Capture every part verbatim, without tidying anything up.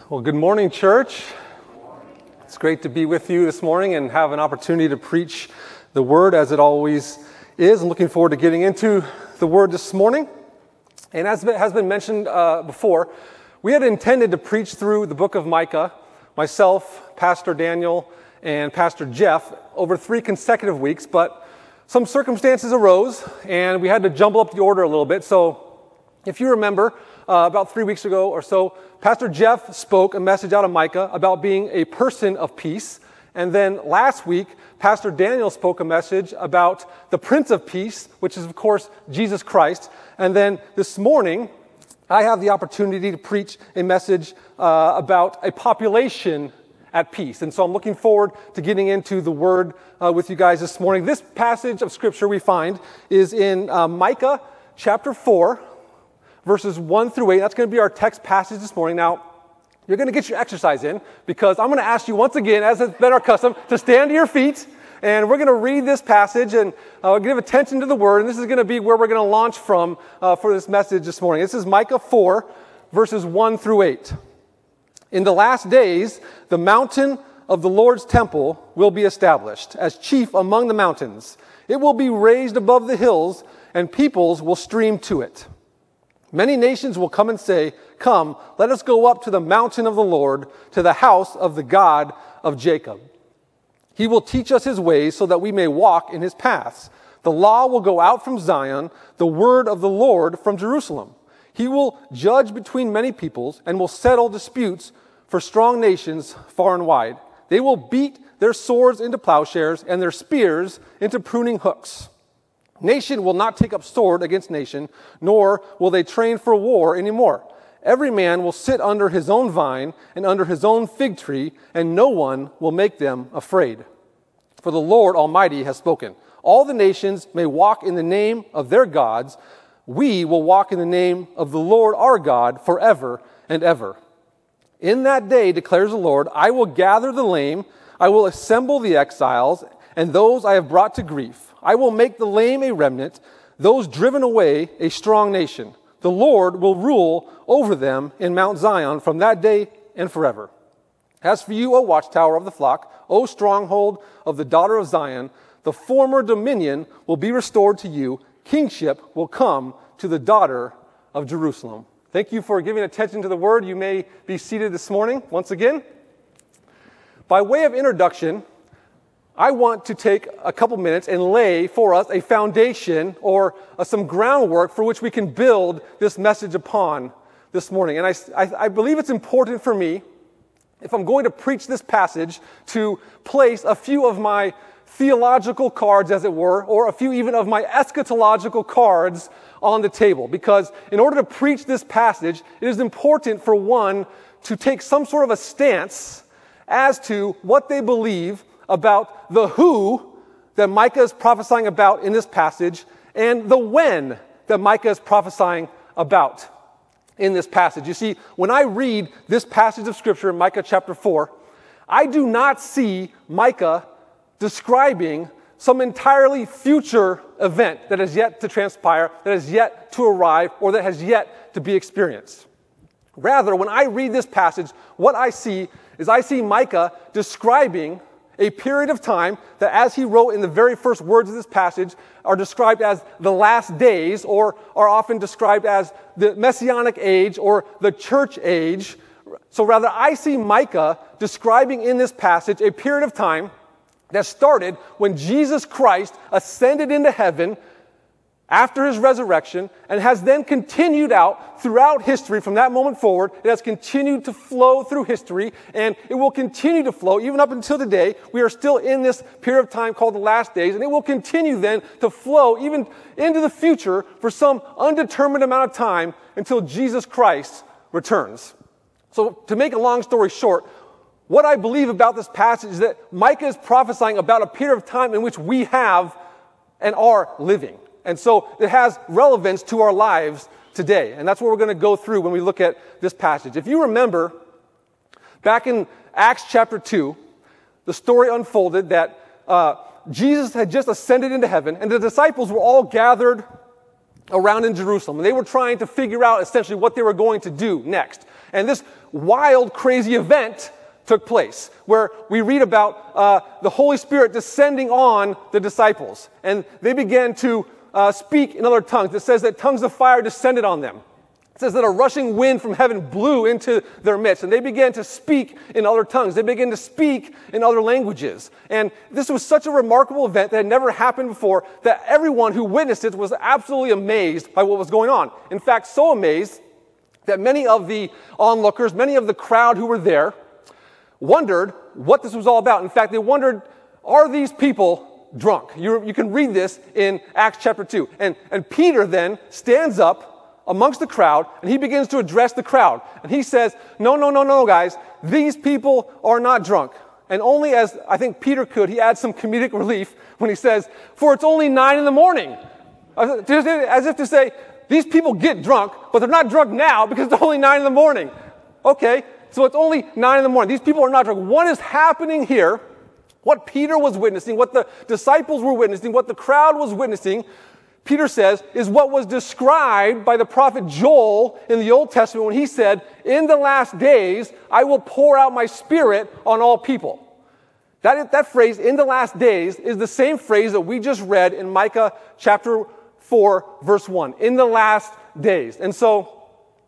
Well, good morning, church. It's great to be with you this morning and have an opportunity to preach the Word as it always is. I'm looking forward to getting into the Word this morning. And as has been mentioned uh, before, we had intended to preach through the book of Micah, myself, Pastor Daniel, and Pastor Jeff, over three consecutive weeks, but some circumstances arose, and we had to jumble up the order a little bit. So if you remember, uh, about three weeks ago or so, Pastor Jeff spoke a message out of Micah about being a person of peace. And then last week, Pastor Daniel spoke a message about the Prince of Peace, which is, of course, Jesus Christ. And then this morning, I have the opportunity to preach a message uh, about a population at peace. And so I'm looking forward to getting into the Word uh, with you guys this morning. This passage of Scripture we find is in uh, Micah chapter four, verses one through eight. That's going to be our text passage this morning. Now, you're going to get your exercise in because I'm going to ask you once again, as has been our custom, to stand to your feet. And we're going to read this passage and uh, give attention to the Word. And this is going to be where we're going to launch from uh, for this message this morning. This is Micah four, verses one through eight. In the last days, the mountain of the Lord's temple will be established as chief among the mountains. It will be raised above the hills, and peoples will stream to it. Many nations will come and say, "Come, let us go up to the mountain of the Lord, to the house of the God of Jacob. He will teach us his ways so that we may walk in his paths. The law will go out from Zion, the word of the Lord from Jerusalem. He will judge between many peoples and will settle disputes for strong nations far and wide. They will beat their swords into plowshares and their spears into pruning hooks. Nation will not take up sword against nation, nor will they train for war anymore. Every man will sit under his own vine and under his own fig tree, and no one will make them afraid. For the Lord Almighty has spoken. All the nations may walk in the name of their gods. We will walk in the name of the Lord our God forever and ever. In that day, declares the Lord, I will gather the lame, I will assemble the exiles, and those I have brought to grief. I will make the lame a remnant, those driven away a strong nation. The Lord will rule over them in Mount Zion from that day and forever. As for you, O watchtower of the flock, O stronghold of the daughter of Zion, the former dominion will be restored to you. Kingship will come to the daughter of Jerusalem. Thank you for giving attention to the Word. You may be seated this morning once again. By way of introduction, I want to take a couple minutes and lay for us a foundation or uh, some groundwork for which we can build this message upon this morning. And I, I, I believe it's important for me, if I'm going to preach this passage, to place a few of my theological cards, as it were, or a few even of my eschatological cards on the table. Because in order to preach this passage, it is important for one to take some sort of a stance as to what they believe about the who that Micah is prophesying about in this passage and the when that Micah is prophesying about in this passage. You see, when I read this passage of Scripture in Micah chapter four, I do not see Micah describing some entirely future event that is yet to transpire, that is yet to arrive, or that has yet to be experienced. Rather, when I read this passage, what I see is I see Micah describing a period of time that, as he wrote in the very first words of this passage, are described as the last days, or are often described as the Messianic age or the church age. So rather, I see Micah describing in this passage a period of time that started when Jesus Christ ascended into heaven after his resurrection, and has then continued out throughout history from that moment forward. It has continued to flow through history, and it will continue to flow even up until today. We are still in this period of time called the last days, and it will continue then to flow even into the future for some undetermined amount of time until Jesus Christ returns. So to make a long story short, what I believe about this passage is that Micah is prophesying about a period of time in which we have and are living. And so it has relevance to our lives today. And that's what we're going to go through when we look at this passage. If you remember, back in Acts chapter two, the story unfolded that uh, Jesus had just ascended into heaven, and the disciples were all gathered around in Jerusalem. And they were trying to figure out essentially what they were going to do next. And this wild, crazy event took place where we read about uh, the Holy Spirit descending on the disciples. And they began to uh, speak in other tongues. It says that tongues of fire descended on them. It says that a rushing wind from heaven blew into their midst, and they began to speak in other tongues. They began to speak in other languages. And this was such a remarkable event that had never happened before that everyone who witnessed it was absolutely amazed by what was going on. In fact, so amazed that many of the onlookers, many of the crowd who were there, wondered what this was all about. In fact, they wondered, are these people drunk? You, you can read this in Acts chapter two. And, and Peter then stands up amongst the crowd, and he begins to address the crowd. And he says, no, no, no, no, guys, these people are not drunk. And only as I think Peter could, he adds some comedic relief when he says, for it's only nine in the morning. As if to say, these people get drunk, but they're not drunk now because it's only nine in the morning. Okay, so it's only nine in the morning. These people are not drunk. What is happening here, what Peter was witnessing, what the disciples were witnessing, what the crowd was witnessing, Peter says, is what was described by the prophet Joel in the Old Testament when he said, in the last days, I will pour out my spirit on all people. That, that phrase, in the last days, is the same phrase that we just read in Micah chapter four, verse one, in the last days. And so,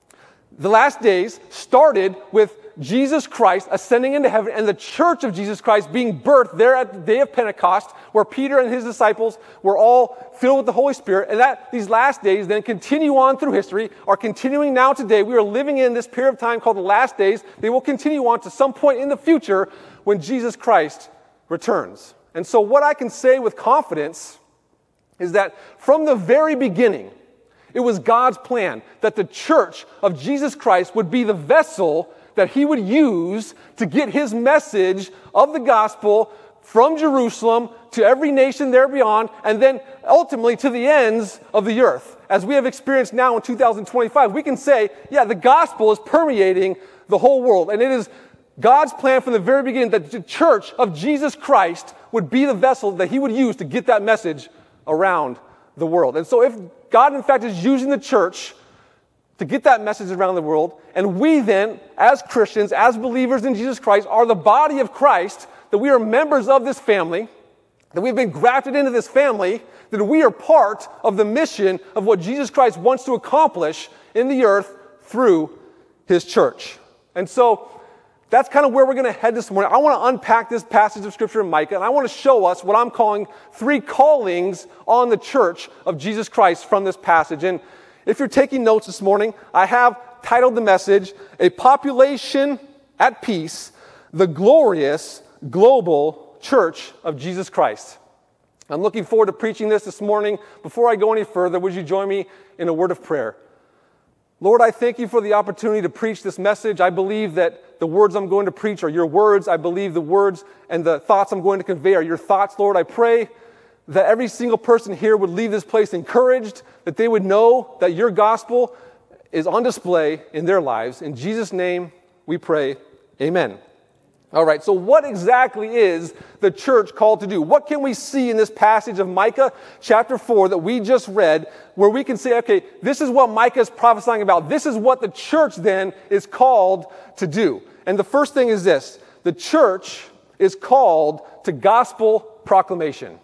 the last days started with Jesus Christ ascending into heaven and the church of Jesus Christ being birthed there at the day of Pentecost, where Peter and his disciples were all filled with the Holy Spirit. And that these last days then continue on through history, are continuing now today. We are living in this period of time called the last days. They will continue on to some point in the future when Jesus Christ returns. And so what I can say with confidence is that from the very beginning, it was God's plan that the church of Jesus Christ would be the vessel that he would use to get his message of the gospel from Jerusalem to every nation there beyond, and then ultimately to the ends of the earth. As we have experienced now in two thousand twenty-five, we can say, yeah, the gospel is permeating the whole world. And it is God's plan from the very beginning that the church of Jesus Christ would be the vessel that he would use to get that message around the world. And so if God, in fact, is using the church to get that message around the world, and we then, as Christians, as believers in Jesus Christ, are the body of Christ, that we are members of this family, that we've been grafted into this family, that we are part of the mission of what Jesus Christ wants to accomplish in the earth through his church. And so, that's kind of where we're going to head this morning. I want to unpack this passage of Scripture in Micah, and I want to show us what I'm calling three callings on the church of Jesus Christ from this passage. And if you're taking notes this morning, I have titled the message, A Population at Peace, the Glorious Global Church of Jesus Christ. I'm looking forward to preaching this this morning. Before I go any further, would you join me in a word of prayer? Lord, I thank you for the opportunity to preach this message. I believe that the words I'm going to preach are your words. I believe the words and the thoughts I'm going to convey are your thoughts, Lord. I pray that every single person here would leave this place encouraged, that they would know that your gospel is on display in their lives. In Jesus' name we pray, amen. All right, so what exactly is the church called to do? What can we see in this passage of Micah chapter four that we just read, where we can say, okay, this is what Micah is prophesying about. This is what the church then is called to do. And the first thing is this: the church is called to gospel proclamation.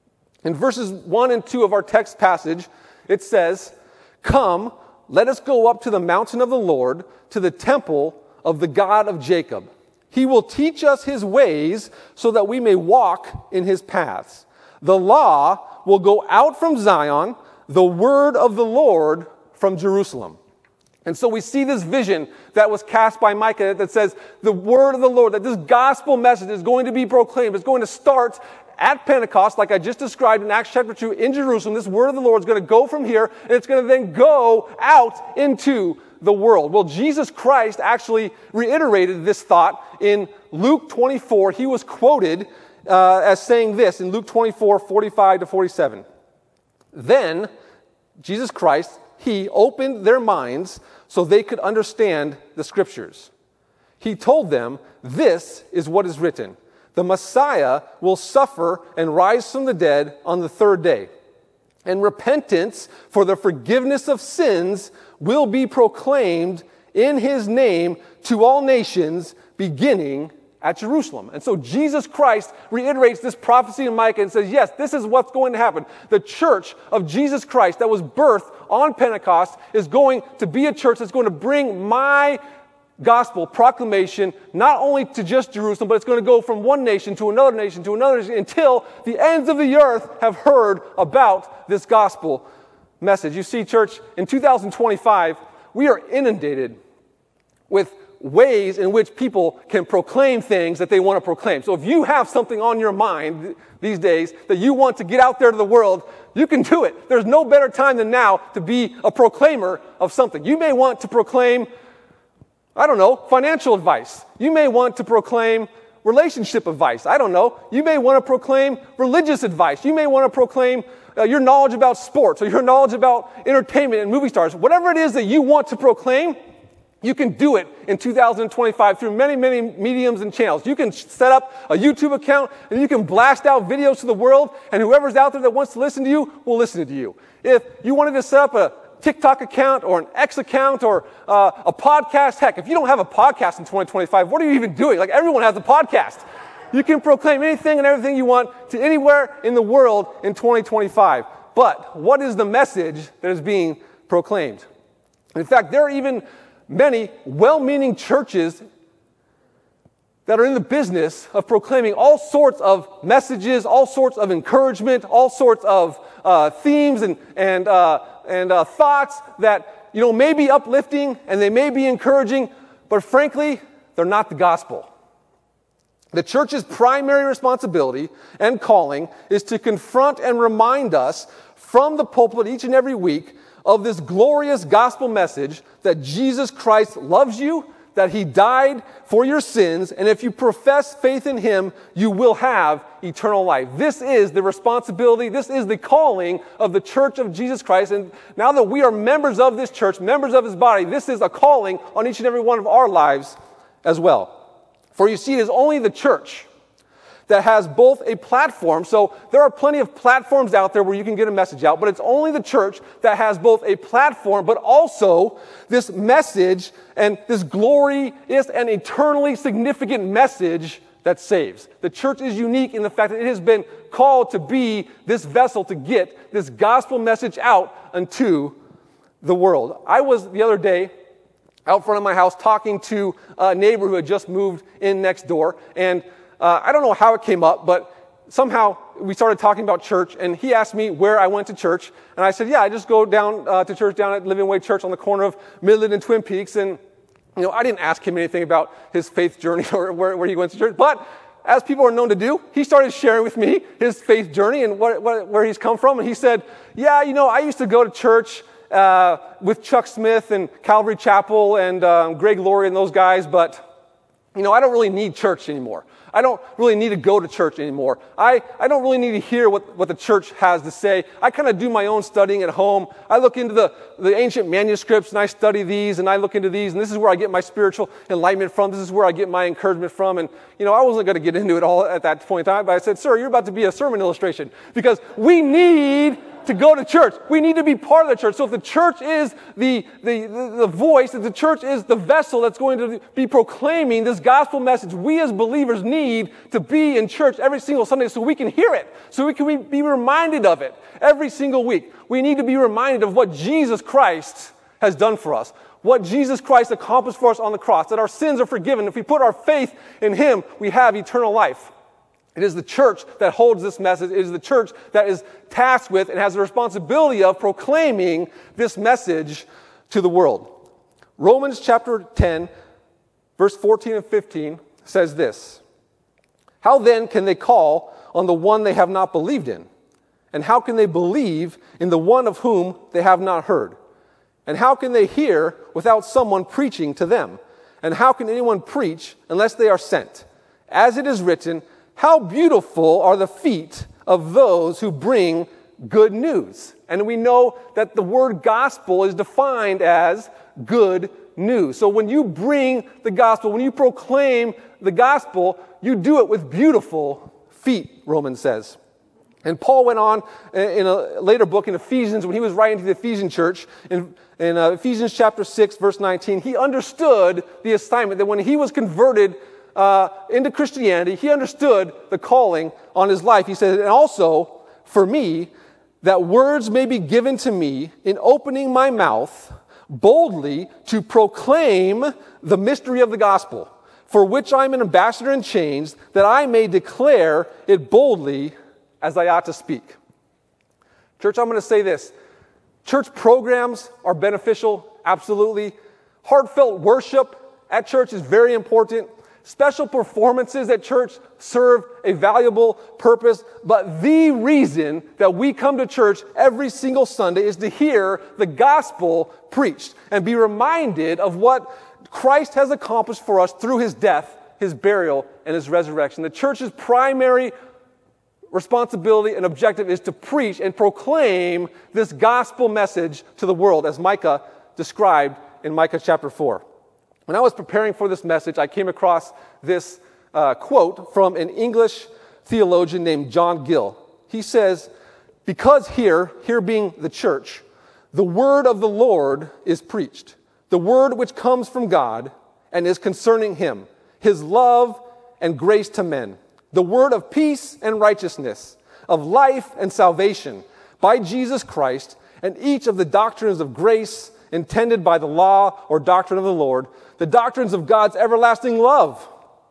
In verses one and two of our text passage, it says, "Come, let us go up to the mountain of the Lord, to the temple of the God of Jacob. He will teach us his ways so that we may walk in his paths. The law will go out from Zion, the word of the Lord from Jerusalem." And so we see this vision that was cast by Micah that says the word of the Lord, that this gospel message is going to be proclaimed. It's going to start at Pentecost, like I just described in Acts chapter two, in Jerusalem. This word of the Lord is going to go from here, and it's going to then go out into the world. Well, Jesus Christ actually reiterated this thought in Luke twenty-four. He was quoted uh, as saying this in Luke twenty-four, forty-five to forty-seven. Then, Jesus Christ, he opened their minds so they could understand the scriptures. He told them, "This is what is written. The Messiah will suffer and rise from the dead on the third day. and repentance for the forgiveness of sins will be proclaimed in his name to all nations, beginning at Jerusalem. And so Jesus Christ reiterates this prophecy in Micah and says, yes, this is what's going to happen. The church of Jesus Christ that was birthed on Pentecost is going to be a church that's going to bring my gospel proclamation not only to just Jerusalem, but it's going to go from one nation to another nation to another nation until the ends of the earth have heard about this gospel message. You see, church, in two thousand twenty-five, we are inundated with ways in which people can proclaim things that they want to proclaim. So if you have something on your mind these days that you want to get out there to the world, you can do it. There's no better time than now to be a proclaimer of something. You may want to proclaim, I don't know, financial advice. You may want to proclaim relationship advice. I don't know. You may want to proclaim religious advice. You may want to proclaim uh, your knowledge about sports or your knowledge about entertainment and movie stars. Whatever it is that you want to proclaim, you can do it in two thousand twenty-five through many, many mediums and channels. You can set up a YouTube account and you can blast out videos to the world, and whoever's out there that wants to listen to you will listen to you. If you wanted to set up a TikTok account or an X account or uh, a podcast, heck, if you don't have a podcast in twenty twenty-five, what are you even doing? Like, everyone has a podcast. You can proclaim anything and everything you want to anywhere in the world in twenty twenty-five. But what is the message that is being proclaimed? In fact, there are even many well-meaning churches that are in the business of proclaiming all sorts of messages, all sorts of encouragement, all sorts of uh, themes and and uh, and uh, thoughts that, you know, may be uplifting and they may be encouraging, but frankly, they're not the gospel. The church's primary responsibility and calling is to confront and remind us from the pulpit each and every week of this glorious gospel message that Jesus Christ loves you, that he died for your sins, and if you profess faith in him, you will have eternal life. This is the responsibility, this is the calling of the church of Jesus Christ, and now that we are members of this church, members of his body, this is a calling on each and every one of our lives as well. For you see, it is only the church that has both a platform, so there are plenty of platforms out there where you can get a message out, but it's only the church that has both a platform, but also this message and this glorious and eternally significant message that saves. The church is unique in the fact that it has been called to be this vessel to get this gospel message out unto the world. I was the other day out front of my house talking to a neighbor who had just moved in next door, and Uh, I don't know how it came up, but somehow we started talking about church, and he asked me where I went to church, and I said, yeah, I just go down uh, to church down at Living Way Church on the corner of Midland and Twin Peaks, and, you know, I didn't ask him anything about his faith journey or where, where he went to church, but as people are known to do, he started sharing with me his faith journey and what, what, where he's come from, and he said, yeah, you know, I used to go to church uh, with Chuck Smith and Calvary Chapel and um, Greg Laurie and those guys, but, you know, I don't really need church anymore. I don't really need to go to church anymore. I, I don't really need to hear what, what the church has to say. I kind of do my own studying at home. I look into the, the ancient manuscripts and I study these and I look into these, and this is where I get my spiritual enlightenment from. This is where I get my encouragement from. And, you know, I wasn't going to get into it all at that point in time, but I said, sir, you're about to be a sermon illustration because we need to go to church. We need to be part of the church. So if the church is the, the, the, the voice, if the church is the vessel that's going to be proclaiming this gospel message, we as believers need to be in church every single Sunday so we can hear it, so we can be reminded of it every single week. We need to be reminded of what Jesus Christ has done for us, what Jesus Christ accomplished for us on the cross, that our sins are forgiven. If we put our faith in him, we have eternal life. It is the church that holds this message. It is the church that is tasked with and has the responsibility of proclaiming this message to the world. Romans chapter ten, verse fourteen and fifteen says this: how then can they call on the one they have not believed in? And how can they believe in the one of whom they have not heard? And how can they hear without someone preaching to them? And how can anyone preach unless they are sent? As it is written, how beautiful are the feet of those who bring good news. And we know that the word gospel is defined as good news. So when you bring the gospel, when you proclaim the gospel, you do it with beautiful feet, Romans says. And Paul went on in a later book in Ephesians, when he was writing to the Ephesian church, in, in uh, Ephesians chapter six, verse nineteen, he understood the assignment that when he was converted uh, into Christianity, he understood the calling on his life. He said, and also, for me, that words may be given to me in opening my mouth boldly to proclaim the mystery of the gospel, for which I am an ambassador in chains, that I may declare it boldly as I ought to speak. Church, I'm going to say this. Church programs are beneficial, absolutely. Heartfelt worship at church is very important. Special performances at church serve a valuable purpose. But the reason that we come to church every single Sunday is to hear the gospel preached and be reminded of what Christ has accomplished for us through his death, his burial, and his resurrection. The church's primary responsibility and objective is to preach and proclaim this gospel message to the world, as Micah described in Micah chapter four. When I was preparing for this message, I came across this uh, quote from an English theologian named John Gill. He says, because here, here being the church, the word of the Lord is preached, the word which comes from God and is concerning him, his love and grace to men, the word of peace and righteousness, of life and salvation by Jesus Christ, and each of the doctrines of grace intended by the law or doctrine of the Lord, the doctrines of God's everlasting love,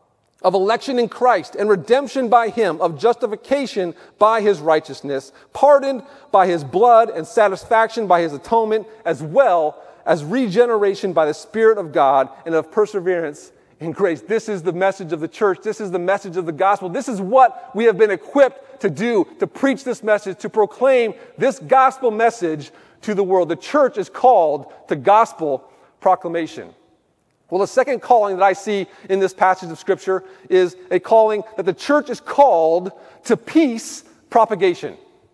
of election in Christ and redemption by him, of justification by his righteousness, pardoned by his blood and satisfaction by his atonement, as well as regeneration by the Spirit of God and of perseverance in grace. This is the message of the church. This is the message of the gospel. This is what we have been equipped to do, to preach this message, to proclaim this gospel message to the world. The church is called to gospel proclamation. Well, the second calling that I see in this passage of Scripture is a calling that the church is called to peace propagation.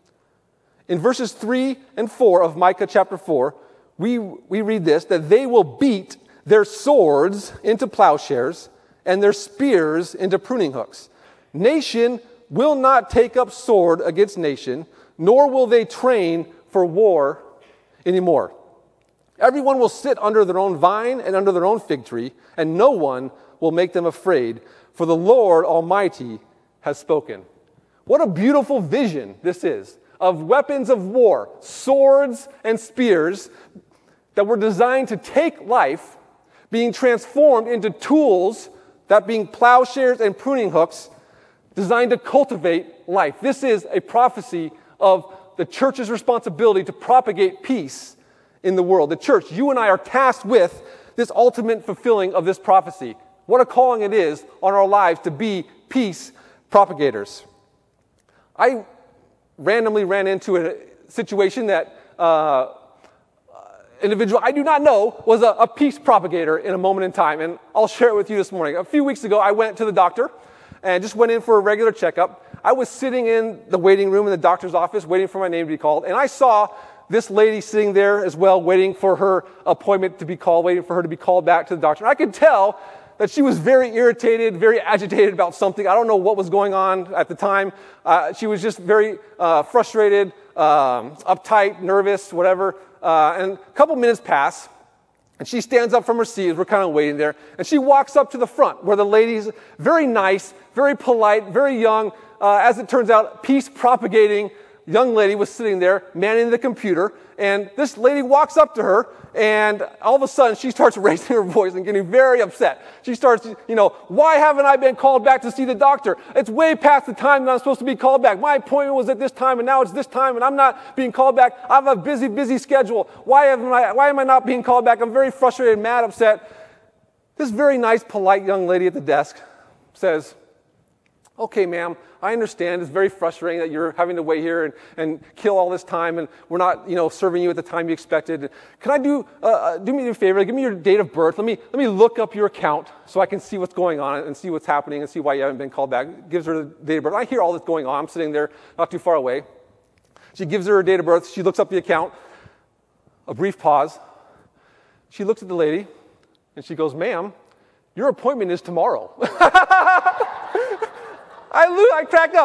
In verses three and four of Micah chapter four, we, we read this, that they will beat their swords into plowshares and their spears into pruning hooks. Nation will not take up sword against nation, nor will they train for war anymore. Everyone will sit under their own vine and under their own fig tree, and no one will make them afraid, for the Lord Almighty has spoken. What a beautiful vision this is of weapons of war, swords and spears that were designed to take life, being transformed into tools, that being plowshares and pruning hooks, designed to cultivate life. This is a prophecy of the church's responsibility to propagate peace in the world. The church, you and I are tasked with this ultimate fulfilling of this prophecy. What a calling it is on our lives to be peace propagators. I randomly ran into a situation that uh, individual I do not know was a, a peace propagator in a moment in time, and I'll share it with you this morning. A few weeks ago, I went to the doctor and just went in for a regular checkup. I was sitting in the waiting room in the doctor's office waiting for my name to be called, and I saw this lady sitting there as well, waiting for her appointment to be called, waiting for her to be called back to the doctor. And I could tell that she was very irritated, very agitated about something. I don't know what was going on at the time. Uh, she was just very uh, frustrated, um, uptight, nervous, whatever. Uh, and a couple minutes pass, and she stands up from her seat as we're kind of waiting there, and she walks up to the front where the lady's very nice, very polite, very young, uh, as it turns out, peace-propagating young lady was sitting there manning the computer, and this lady walks up to her, and all of a sudden she starts raising her voice and getting very upset. She starts, you know, why haven't I been called back to see the doctor? It's way past the time that I'm supposed to be called back. My appointment was at this time, and now it's this time, and I'm not being called back. I have a busy, busy schedule. Why am I, why am I not being called back? I'm very frustrated, mad, upset. This very nice, polite young lady at the desk says, okay, ma'am, I understand it's very frustrating that you're having to wait here and, and kill all this time, and we're not, you know, serving you at the time you expected. Can I do uh, do me a favor? Give me your date of birth. Let me let me look up your account so I can see what's going on and see what's happening and see why you haven't been called back. Gives her the date of birth. I hear all this going on. I'm sitting there not too far away. She gives her her date of birth. She looks up the account. A brief pause. She looks at the lady, and she goes, ma'am, your appointment is tomorrow. I, I cracked up.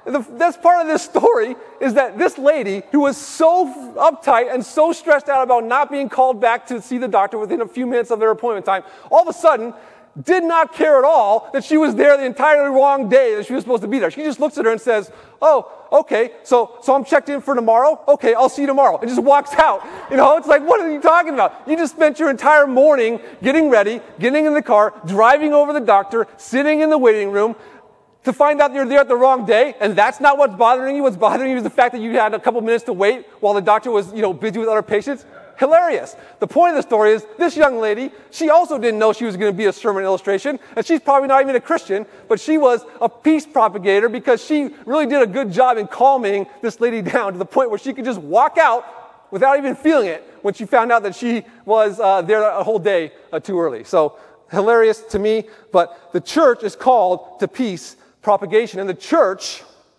the best part of this story is that this lady, who was so uptight and so stressed out about not being called back to see the doctor within a few minutes of their appointment time, all of a sudden did not care at all that she was there the entirely wrong day that she was supposed to be there. She just looks at her and says, oh, okay, so so I'm checked in for tomorrow? Okay, I'll see you tomorrow. And just walks out. You know, it's like, what are you talking about? You just spent your entire morning getting ready, getting in the car, driving over the doctor, sitting in the waiting room, to find out you're there at the wrong day, and that's not what's bothering you. What's bothering you is the fact that you had a couple minutes to wait while the doctor was, you know, busy with other patients. Hilarious. The point of the story is this young lady, she also didn't know she was going to be a sermon illustration, and she's probably not even a Christian, but she was a peace propagator because she really did a good job in calming this lady down to the point where she could just walk out without even feeling it when she found out that she was uh, there a whole day uh, too early. So hilarious to me, but the church is called to peace propagation, and the church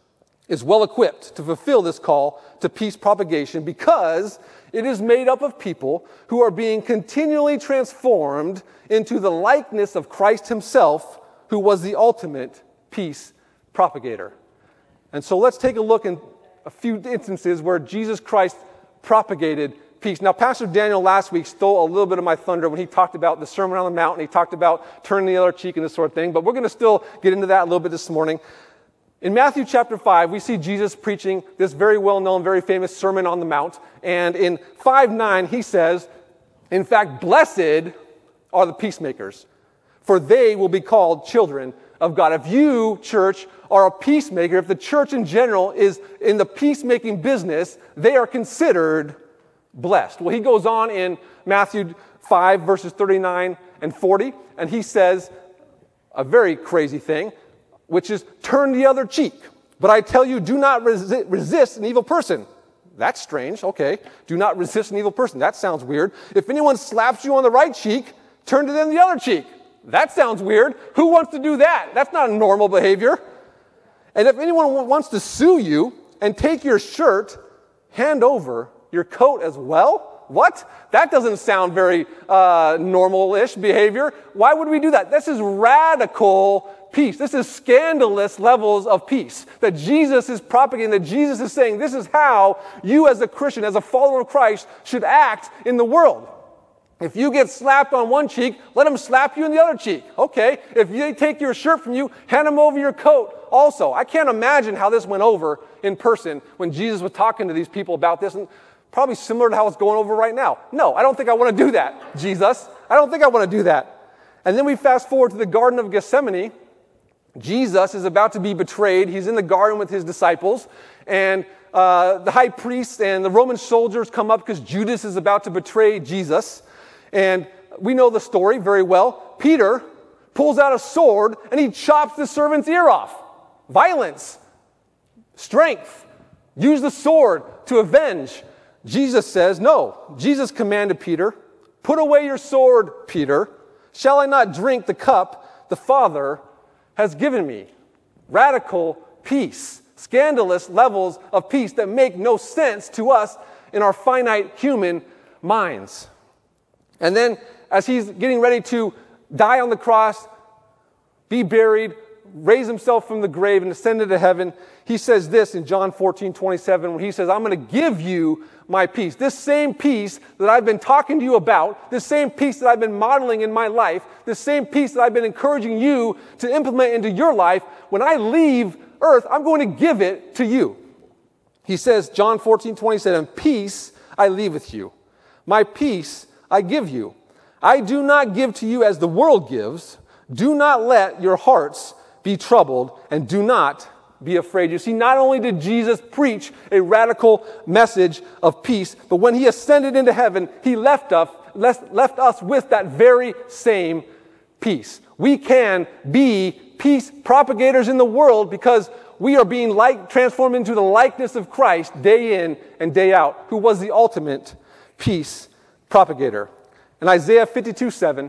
is well equipped to fulfill this call to peace propagation because it is made up of people who are being continually transformed into the likeness of Christ himself, who was the ultimate peace propagator. And so let's take a look in a few instances where Jesus Christ propagated peace. Now, Pastor Daniel last week stole a little bit of my thunder when he talked about the Sermon on the Mount, and he talked about turning the other cheek and this sort of thing, but we're going to still get into that a little bit this morning. In Matthew chapter five, we see Jesus preaching this very well-known, very famous Sermon on the Mount. And in five nine, he says, in fact, blessed are the peacemakers, for they will be called children of God. If you, church, are a peacemaker, if the church in general is in the peacemaking business, they are considered blessed. Well, he goes on in Matthew five, verses thirty-nine and forty, and he says a very crazy thing, which is turn the other cheek. But I tell you, do not resi- resist an evil person. That's strange. Okay. Do not resist an evil person. That sounds weird. If anyone slaps you on the right cheek, turn to them the other cheek. That sounds weird. Who wants to do that? That's not normal behavior. And if anyone w- wants to sue you and take your shirt, hand over your coat as well. What? That doesn't sound very uh, normal-ish behavior. Why would we do that? This is radical peace. This is scandalous levels of peace that Jesus is propagating, that Jesus is saying this is how you as a Christian, as a follower of Christ, should act in the world. If you get slapped on one cheek, let them slap you in the other cheek. Okay. If they take your shirt from you, hand them over your coat also. I can't imagine how this went over in person when Jesus was talking to these people about this, and probably similar to how it's going over right now. No, I don't think I want to do that, Jesus. I don't think I want to do that. And then we fast forward to the Garden of Gethsemane. Jesus is about to be betrayed. He's in the garden with his disciples, and uh, the high priest and the Roman soldiers come up because Judas is about to betray Jesus. And we know the story very well. Peter pulls out a sword and he chops the servant's ear off. Violence, strength, use the sword to avenge. Jesus says, no. Jesus commanded Peter, put away your sword, Peter. Shall I not drink the cup the Father has given me? Radical peace. Scandalous levels of peace that make no sense to us in our finite human minds. And then as he's getting ready to die on the cross, be buried, raise himself from the grave and ascend into heaven, he says this in John fourteen twenty-seven, when he says, I'm going to give you my peace. This same peace that I've been talking to you about, this same peace that I've been modeling in my life, this same peace that I've been encouraging you to implement into your life, when I leave earth, I'm going to give it to you. He says, John fourteen twenty-seven, peace I leave with you. My peace I give you. I do not give to you as the world gives. Do not let your hearts be troubled, and do not be afraid. You see, not only did Jesus preach a radical message of peace, but when he ascended into heaven, he left us, left us with that very same peace. We can be peace propagators in the world because we are being like, transformed into the likeness of Christ day in and day out, who was the ultimate peace propagator. In Isaiah fifty-two seven,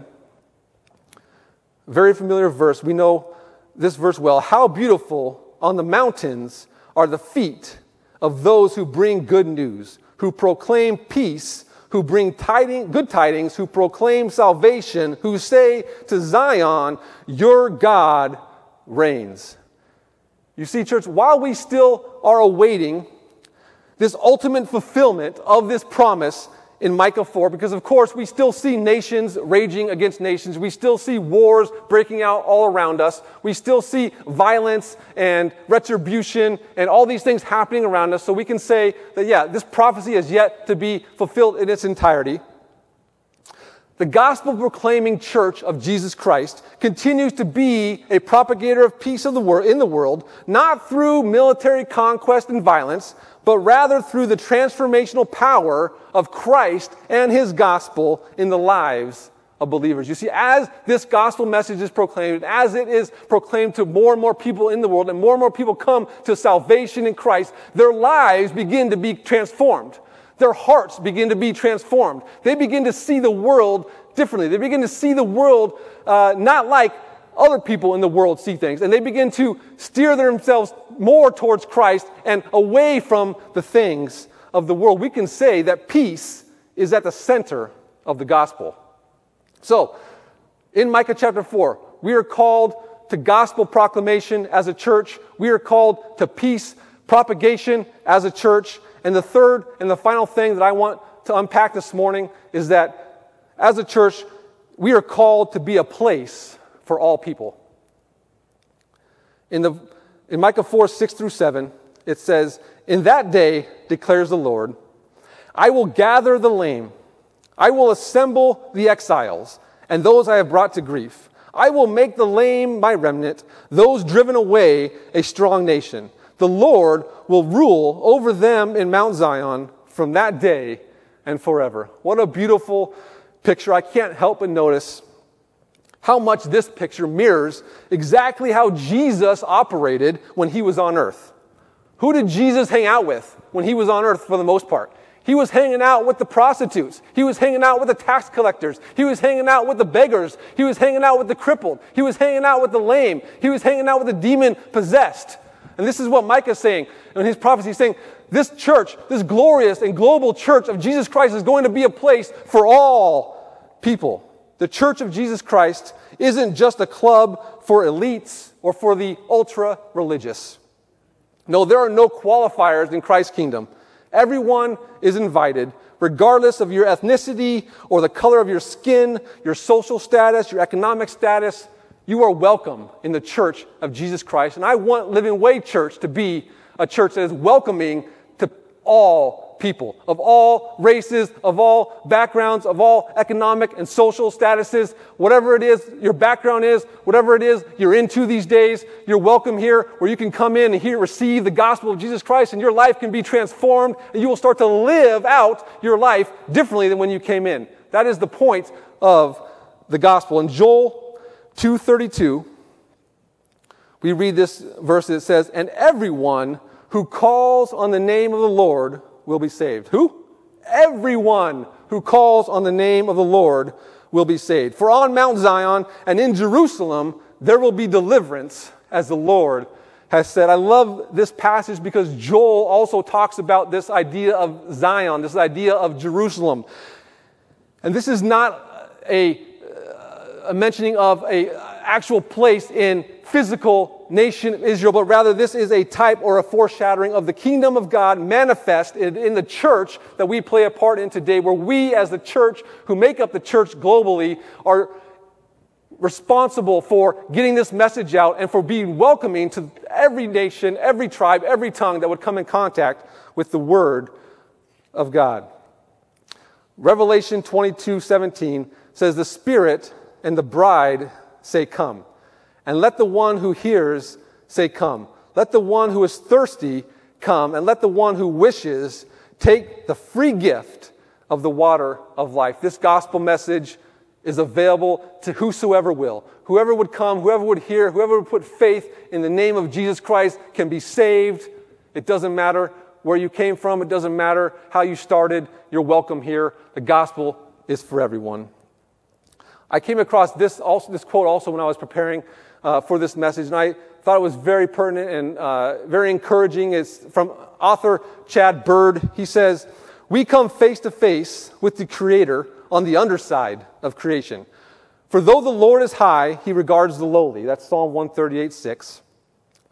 very familiar verse, we know this verse well. How beautiful on the mountains are the feet of those who bring good news, who proclaim peace, who bring tiding, good tidings, who proclaim salvation, who say to Zion, your God reigns. You see, church, while we still are awaiting this ultimate fulfillment of this promise in Micah four, because of course we still see nations raging against nations. We still see wars breaking out all around us. We still see violence and retribution and all these things happening around us. So we can say that, yeah, this prophecy is yet to be fulfilled in its entirety. The gospel-proclaiming church of Jesus Christ continues to be a propagator of peace of the wor- in the world, not through military conquest and violence, but rather through the transformational power of Christ and his gospel in the lives of believers. You see, as this gospel message is proclaimed, as it is proclaimed to more and more people in the world, and more and more people come to salvation in Christ, their lives begin to be transformed. Their hearts begin to be transformed. They begin to see the world differently. They begin to see the world uh, not like other people in the world see things. And they begin to steer themselves more towards Christ and away from the things of the world. We can say that peace is at the center of the gospel. So, in Micah chapter four, we are called to gospel proclamation as a church. We are called to peace propagation as a church. And the third and the final thing that I want to unpack this morning is that as a church, we are called to be a place for all people. In the in Micah four, six through seven, it says, "In that day, declares the Lord, I will gather the lame. I will assemble the exiles, and those I have brought to grief. I will make the lame my remnant, those driven away a strong nation. The Lord will rule over them in Mount Zion from that day and forever." What a beautiful picture. I can't help but notice how much this picture mirrors exactly how Jesus operated when he was on earth. Who did Jesus hang out with when he was on earth for the most part? He was hanging out with the prostitutes. He was hanging out with the tax collectors. He was hanging out with the beggars. He was hanging out with the crippled. He was hanging out with the lame. He was hanging out with the demon-possessed. And this is what Micah is saying in his prophecy. He's saying, this church, this glorious and global church of Jesus Christ is going to be a place for all people. The church of Jesus Christ isn't just a club for elites or for the ultra-religious. No, there are no qualifiers in Christ's kingdom. Everyone is invited, regardless of your ethnicity or the color of your skin, your social status, your economic status. You are welcome in the church of Jesus Christ. And I want Living Way Church to be a church that is welcoming to all people, of all races, of all backgrounds, of all economic and social statuses, whatever it is your background is, whatever it is you're into these days, you're welcome here where you can come in and hear, receive the gospel of Jesus Christ, and your life can be transformed, and you will start to live out your life differently than when you came in. That is the point of the gospel. In Joel two thirty-two, we read this verse that says, "And everyone who calls on the name of the Lord will be saved." Who? Everyone who calls on the name of the Lord will be saved. "For on Mount Zion and in Jerusalem there will be deliverance, as the Lord has said." I love this passage because Joel also talks about this idea of Zion, this idea of Jerusalem. And this is not a, a mentioning of an actual place in physical nation of Israel, but rather this is a type or a foreshadowing of the kingdom of God manifested in the church that we play a part in today, where we as the church who make up the church globally are responsible for getting this message out and for being welcoming to every nation, every tribe, every tongue that would come in contact with the Word of God. Revelation twenty-two seventeen says, "The Spirit and the bride say, 'Come.' And let the one who hears say, 'Come.' Let the one who is thirsty come, and let the one who wishes take the free gift of the water of life." This gospel message is available to whosoever will. Whoever would come, whoever would hear, whoever would put faith in the name of Jesus Christ can be saved. It doesn't matter where you came from. It doesn't matter how you started. You're welcome here. The gospel is for everyone. I came across this also, this quote also when I was preparing uh, for this message, and I thought it was very pertinent and uh, very encouraging. It's from author Chad Bird. He says, "We come face to face with the Creator on the underside of creation. For though the Lord is high, he regards the lowly." That's Psalm one thirty-eight six.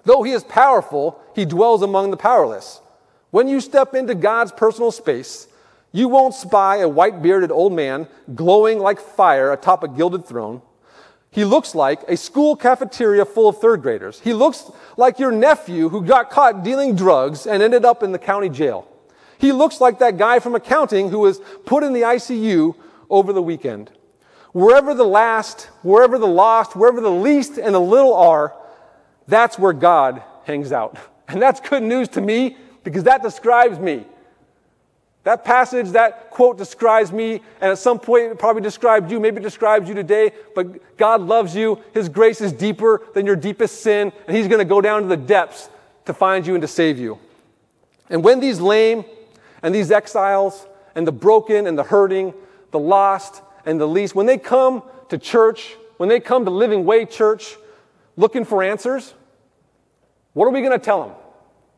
Though he is powerful, he dwells among the powerless. When you step into God's personal space, you won't spy a white-bearded old man glowing like fire atop a gilded throne. He looks like a school cafeteria full of third graders. He looks like your nephew who got caught dealing drugs and ended up in the county jail. He looks like that guy from accounting who was put in the I C U over the weekend. Wherever the last, wherever the lost, wherever the least and the little are, that's where God hangs out. And that's good news to me because that describes me. That passage, that quote describes me, and at some point it probably described you, maybe it describes you today, but God loves you. His grace is deeper than your deepest sin, and He's going to go down to the depths to find you and to save you. And when these lame and these exiles and the broken and the hurting, the lost and the least, when they come to church, when they come to Living Way Church looking for answers, what are we going to tell them?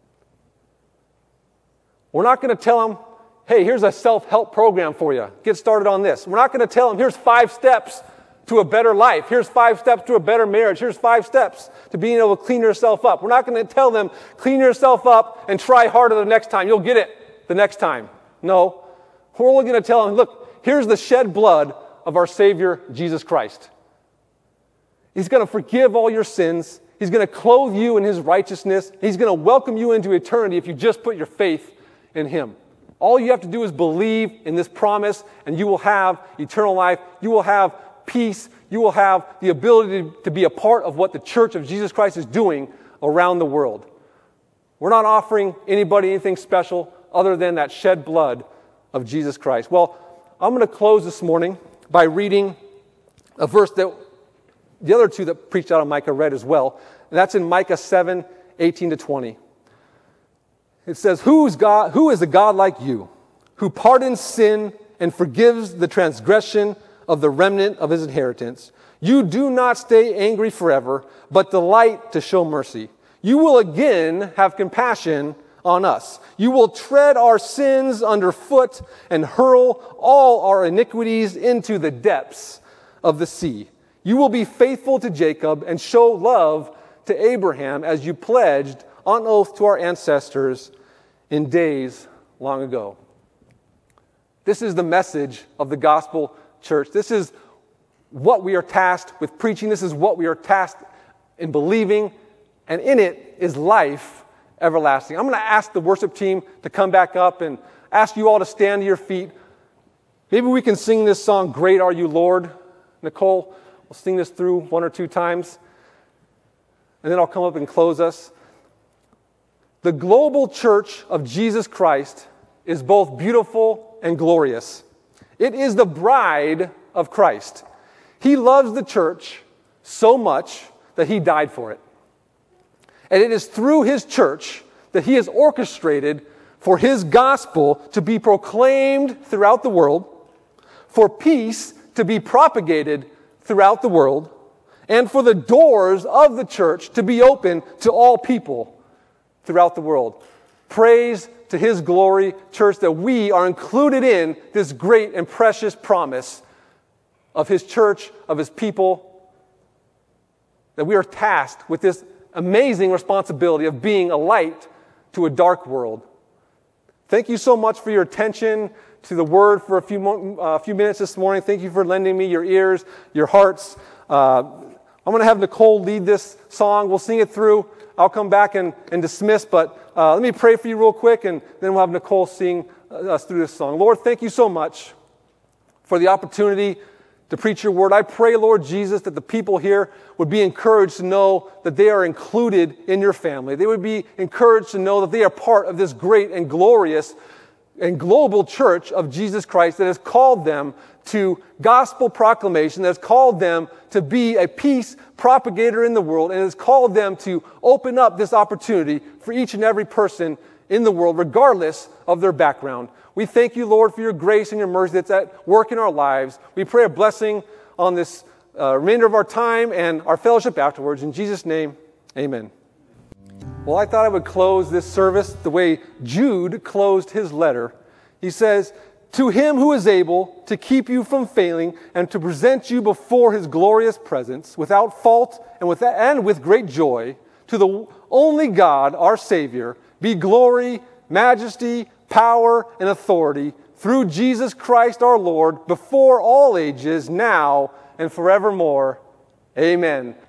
We're not going to tell them, hey, here's a self-help program for you. Get started on this. We're not going to tell them, here's five steps to a better life. Here's five steps to a better marriage. Here's five steps to being able to clean yourself up. We're not going to tell them, clean yourself up and try harder the next time. You'll get it the next time. No. We're only going to tell them, look, here's the shed blood of our Savior, Jesus Christ. He's going to forgive all your sins. He's going to clothe you in His righteousness. He's going to welcome you into eternity if you just put your faith in Him. All you have to do is believe in this promise, and you will have eternal life. You will have peace. You will have the ability to be a part of what the Church of Jesus Christ is doing around the world. We're not offering anybody anything special other than that shed blood of Jesus Christ. Well, I'm going to close this morning by reading a verse that the other two that preached out of Micah read as well, and that's in Micah seven, eighteen to twenty. It says, Who's God, who is a God like you, who pardons sin and forgives the transgression of the remnant of His inheritance? You do not stay angry forever, but delight to show mercy. You will again have compassion on us. You will tread our sins underfoot and hurl all our iniquities into the depths of the sea. You will be faithful to Jacob and show love to Abraham as you pledged on oath to our ancestors in days long ago. This is the message of the gospel church. This is what we are tasked with preaching. This is what we are tasked in believing. And in it is life everlasting. I'm going to ask the worship team to come back up and ask you all to stand to your feet. Maybe we can sing this song, Great Are You, Lord. Nicole, we'll sing this through one or two times. And then I'll come up and close us. The global church of Jesus Christ is both beautiful and glorious. It is the bride of Christ. He loves the church so much that He died for it. And it is through His church that He has orchestrated for His gospel to be proclaimed throughout the world, for peace to be propagated throughout the world, and for the doors of the church to be open to all people throughout the world. Praise to His glory, church, that we are included in this great and precious promise of His church, of His people, that we are tasked with this amazing responsibility of being a light to a dark world. Thank you so much for your attention to the Word for a few mo- uh, few minutes this morning. Thank you for lending me your ears, your hearts. Uh, I'm going to have Nicole lead this song. We'll sing it through. I'll come back and, and dismiss, but uh, let me pray for you real quick, and then we'll have Nicole sing us through this song. Lord, thank you so much for the opportunity to preach your word. I pray, Lord Jesus, that the people here would be encouraged to know that they are included in your family. They would be encouraged to know that they are part of this great and glorious and global church of Jesus Christ that has called them to gospel proclamation, that has called them to be a peace propagator in the world, and has called them to open up this opportunity for each and every person in the world, regardless of their background. We thank you, Lord, for your grace and your mercy that's at work in our lives. We pray a blessing on this uh, remainder of our time and our fellowship afterwards. In Jesus' name, amen. Well, I thought I would close this service the way Jude closed his letter. He says, To Him who is able to keep you from failing and to present you before His glorious presence without fault and with, and with great joy, to the only God, our Savior, be glory, majesty, power, and authority through Jesus Christ our Lord, before all ages, now and forevermore. Amen.